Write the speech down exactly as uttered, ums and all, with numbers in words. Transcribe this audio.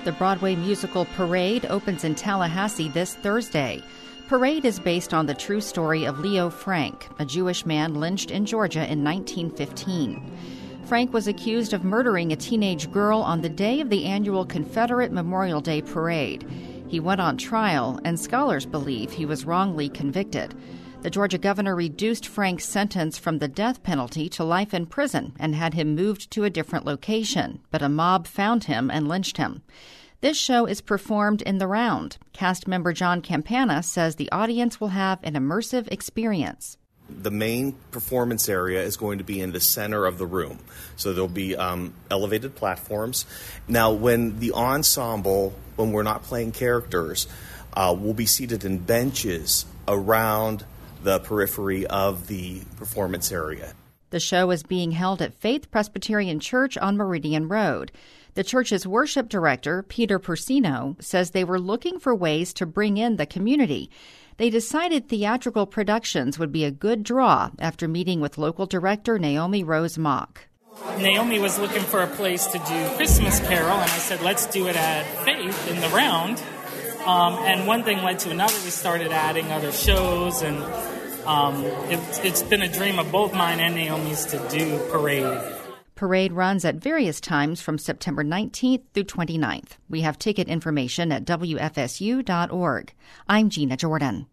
The Broadway musical Parade opens in Tallahassee this Thursday. Parade is based on the true story of Leo Frank, a Jewish man lynched in Georgia in nineteen fifteen. Frank was accused of murdering a teenage girl on the day of the annual Confederate Memorial Day Parade. He went on trial, and scholars believe he was wrongly convicted. The Georgia governor reduced Frank's sentence from the death penalty to life in prison and had him moved to a different location, but a mob found him and lynched him. This show is performed in the round. Cast member John Campana says the audience will have an immersive experience. The main performance area is going to be in the center of the room. So there'll be um, elevated platforms. Now, when the ensemble, when we're not playing characters, uh, will be seated in benches around the periphery of the performance area. The show is being held at Faith Presbyterian Church on Meridian Road. The church's worship director, Peter Persino, says they were looking for ways to bring in the community. They decided theatrical productions would be a good draw after meeting with local director Naomi Rose Mock. Naomi was looking for a place to do Christmas Carol, and I said, let's do it at Faith in the round. Um, and one thing led to another. We started adding other shows, and um, it, it's been a dream of both mine and Naomi's to do Parade. Parade runs at various times from September nineteenth through twenty-ninth. We have ticket information at W F S U dot org. I'm Gina Jordan.